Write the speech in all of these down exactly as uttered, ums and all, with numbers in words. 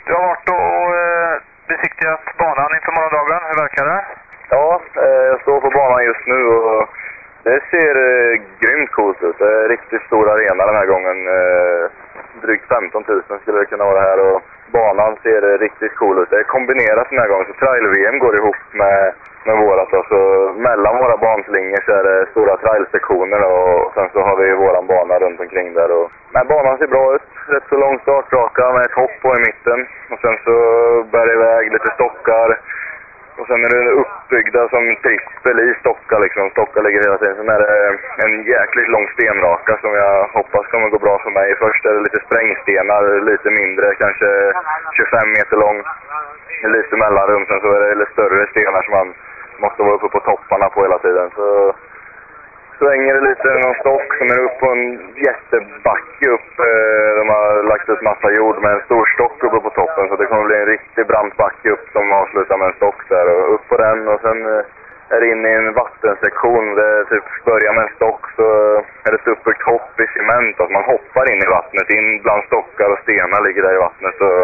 Du har varit och eh, besiktigat banan inför morgondagen. Hur verkar det? Ja, eh, jag står på banan just nu och det ser eh, grymt coolt ut. Det är riktigt stor arena den här gången. Eh, drygt femton tusen skulle det kunna vara här och banan ser eh, riktigt cool ut. Det är kombinerat den här gången så trail-V M går ihop med, med vårat. Och så mellan våra banslingor så är det stora trailsektioner och sen så har vi våran bana runt omkring där. Och, nej, banan ser bra ut. Rätt så lång startraka med ett hopp på i mitten. Och sen så bär det iväg lite stockar. Och sen är det uppbyggda som trippel i stockar liksom. Stockar ligger hela tiden. Sen är det en jäkligt lång stenraka som jag hoppas kommer gå bra för mig. Först är det lite sprängstenar, lite mindre, kanske tjugofem meter lång. Lite mellanrum. Sen så är det lite större stenar som man måste vara uppe på topparna på hela tiden. Så svänger det lite någon stock som är upp på en jättebacke upp. De har lagt ut massa jord med en stor stock uppe på toppen. Så det kommer bli en riktigt brant backe upp som avslutar med en stock där. Och upp på den och sen är det in i en vattensektion. Det typ börjar med en stock så är det ett uppbyggt hopp i cement. Att man hoppar in i vattnet, in bland stockar och stenar ligger där i vattnet. Och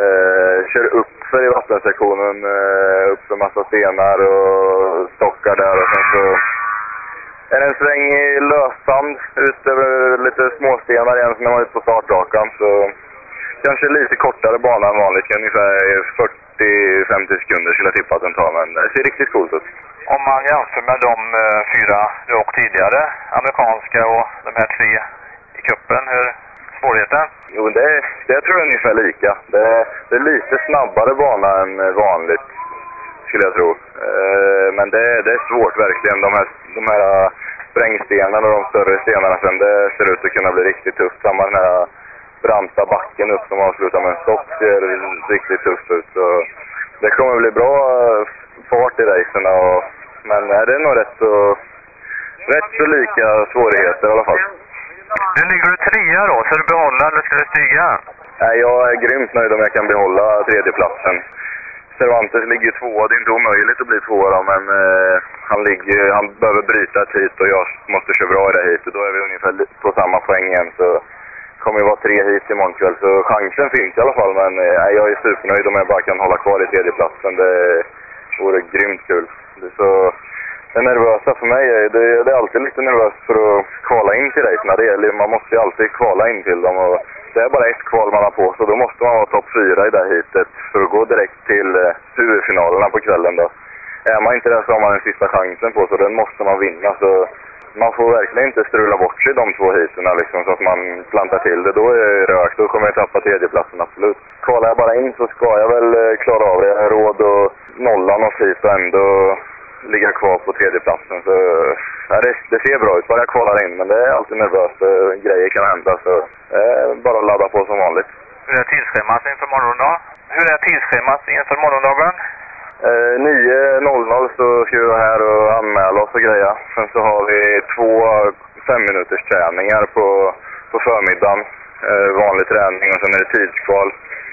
eh, kör upp för i vattensektionen. Eh, upp för massa stenar och stockar där och sen så är det en sväng i lössand ut över lite småstenar igen som man var ute på startrakan. Så kanske lite kortare bana än vanligt, ungefär fyrtio till femtio sekunder skulle jag tippa att den tar, men det ser riktigt coolt ut. Om man jämför med de uh, fyra du åkt tidigare, amerikanska och de här tre i kuppen, hur svårigheten? Jo, det, det tror jag är ungefär lika. Det, det är lite snabbare bana än vanligt, skulle jag tro. Uh, men det, det är svårt verkligen. De här, de här sprängstenarna och de större stenarna sen, det ser ut att kunna bli riktigt tufft. Samma den här branta backen upp som avslutar med en stopp ser riktigt tufft ut. Så det kommer bli bra fart i racerna. Och, men det är nog rätt så, rätt så lika svårigheter i alla fall. Nu ligger du trea då, så du behålla eller ska du stiga? Nej, jag är grymt nöjd om jag kan behålla tredjeplatsen. Cervantes ligger två, det är inte omöjligt att bli två då, men eh, han, ligger, han behöver bryta ett hit och jag måste köra bra i det hit. Då är vi ungefär på samma poäng igen, så kommer ju vara tre hit imorgon kväll. Så chansen finns i alla fall, men eh, jag är supernöjd om jag bara kan hålla kvar i tredjeplatsen. Det vore grymt kul. Det, så, det nervösa för mig är, det, det är alltid lite nervöst för att kvala in till racerna. Det gäller, man måste ju alltid kvala in till dem och det är bara ett kval man har på, så då måste man vara topp fyra i det här hitet för att gå direkt till eh, huvudfinalerna på kvällen då. Är man inte där så har man den sista chansen på, så den måste man vinna. Så man får verkligen inte strula bort sig de två hiterna liksom, så att man plantar till det. Då är det rökt, då kommer jag tappa tredjeplatsen absolut. Kvalar jag bara in så ska jag väl eh, klara av det. Jag har råd och nolla något hit och ändå ligga kvar på tredjeplatsen. Så ja, det, det ser bra ut, bara jag kvalar in, men det är alltid nervöst. Grejer kan hända, så eh, bara ladda på som vanligt. Hur är tidsschemat inför morgondagen? Hur är tidsschemat inför morgondagen? Eh, nio noll noll så ska vi vara här och anmäla oss och greja. Sen så har vi två fem minuters träningar på, på förmiddagen. Eh, vanlig träning och sen är det tidskval.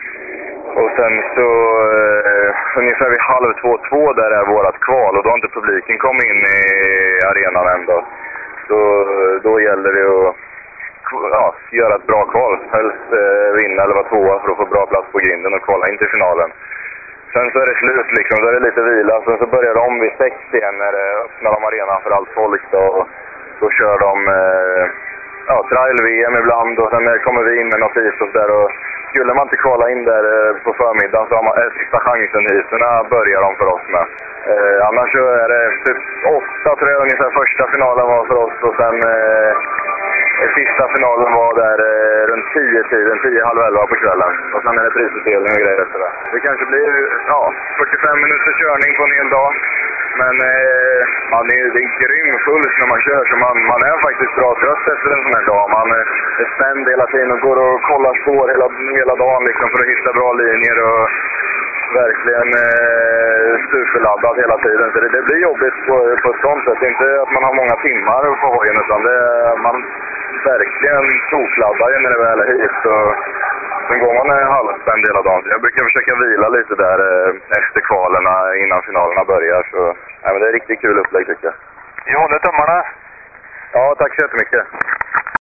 Och sen så eh, ungefär vid halv två, två där är vårat kval och då har inte publiken kommit in i arenan ändå. Så då gäller det att ja, göra ett bra kval. Helst eh, vinna eller vara tvåa för att få bra plats på grinden och kvala in till finalen. Sen så är det slut liksom, då är det lite vila. Sen så börjar de om vid sex igen när det öppnar de arenan för allt folk då. Och då kör de eh, ja, trail-V M ibland och sen kommer vi in med något hit och där. Och skulle man inte kvala in där eh, på förmiddagen så har man eh, sista chansen hitarna börjar de för oss med. Eh, annars så är det typ åtta tror jag ungefär första finalen var för oss och sen eh, sista finalen var där eh, runt tio tiden, tio halv elva på kvällen. Och sen är det prisutdelning och grejer efter det. Det kanske blir ja, fyrtiofem minuters körning på en hel dag. Men eh, man är, det är grym puls när man kör, så man, man är faktiskt bra trött efter en sån här dag. Man är spänd hela tiden och går och kollar spår hela, hela dagen liksom, för att hitta bra linjer och verkligen eh, superladdad hela tiden. Så det, det blir jobbigt på, på ett sånt sätt. Inte att man har många timmar på hojen, utan det, man verkligen tokladdar när det väl är hit. Så sen går man halvspänd hela dagen. Jag brukar försöka vila lite där eh, efter kvalerna innan finalerna börjar. Så ja, men det är riktigt kul upplägg tycker jag. Jag håller tummarna. Ja, tack så jättemycket.